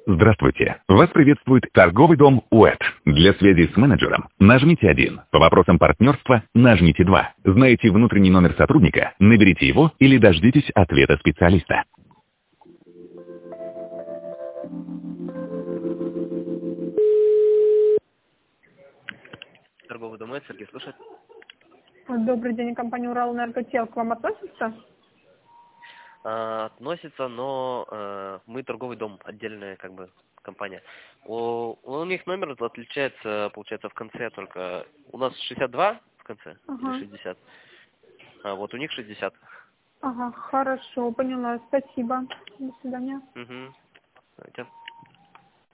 Здравствуйте. Вас приветствует торговый дом УЭТ. Для связи с менеджером нажмите 1. По вопросам партнерства нажмите 2. Знаете внутренний номер сотрудника? Наберите его или дождитесь ответа специалиста. Торговый дом УЭТ, Сергей слушает. Добрый день, компания «Уралэнерготел» к вам относится? Относится, но мы торговый дом, отдельная компания. У них номер отличается, получается, в конце только. У нас 62 в конце, или 60. А вот у них 60. Ага, хорошо, поняла, спасибо. До свидания. Угу.